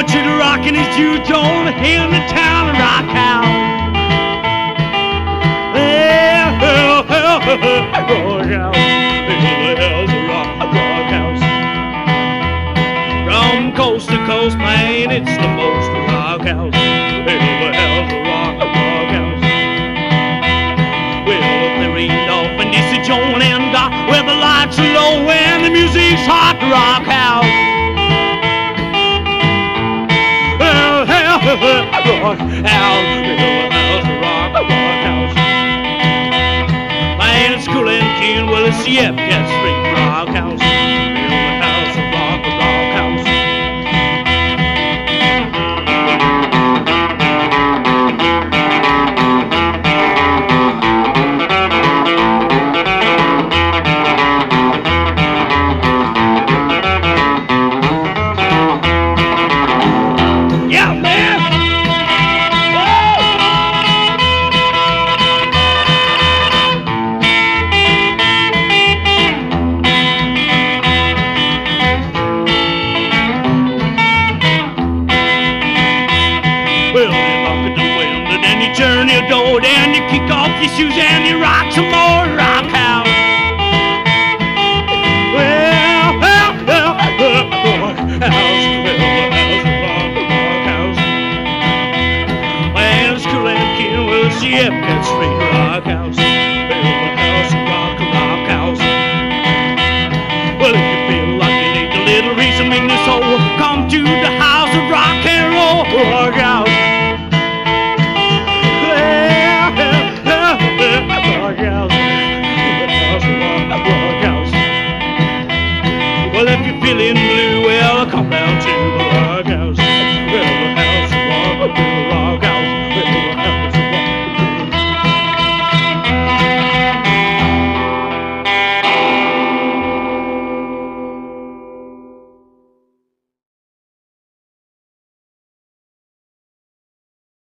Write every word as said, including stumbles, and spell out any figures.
But to the rockin' is Jude Jones in the town of Rock House. Yeah, hell, hell, hell, Rock House. Hell's a rock, rock house. From coast to coast, man, it's the most rock house. Hell, hell's a rock, rock house. Well, if there ain't nothing, this is Joan and Doc, where the lights are low and the music's hot, rock house. Hell, hell, hell, rock house. Hell, hell's a rock, rock house. Man, it's cool and keen, well, it's the Epcot Street rock house. Hell, hell's a rock, rock house. Yeah, man! Well, you lock at the window, then you turn your door, then you kick off your shoes and you rock some more rock house. Well, well, well, well, rock house, well, hell's a rock, rock house. Well, it's cool and keen, well, it's the Epcot Street rock house. Well, hell's a rock, rock house. Well, if you feel like you need a little reason in this hole, come to the house of rock and roll, rock house. Well, if you're feeling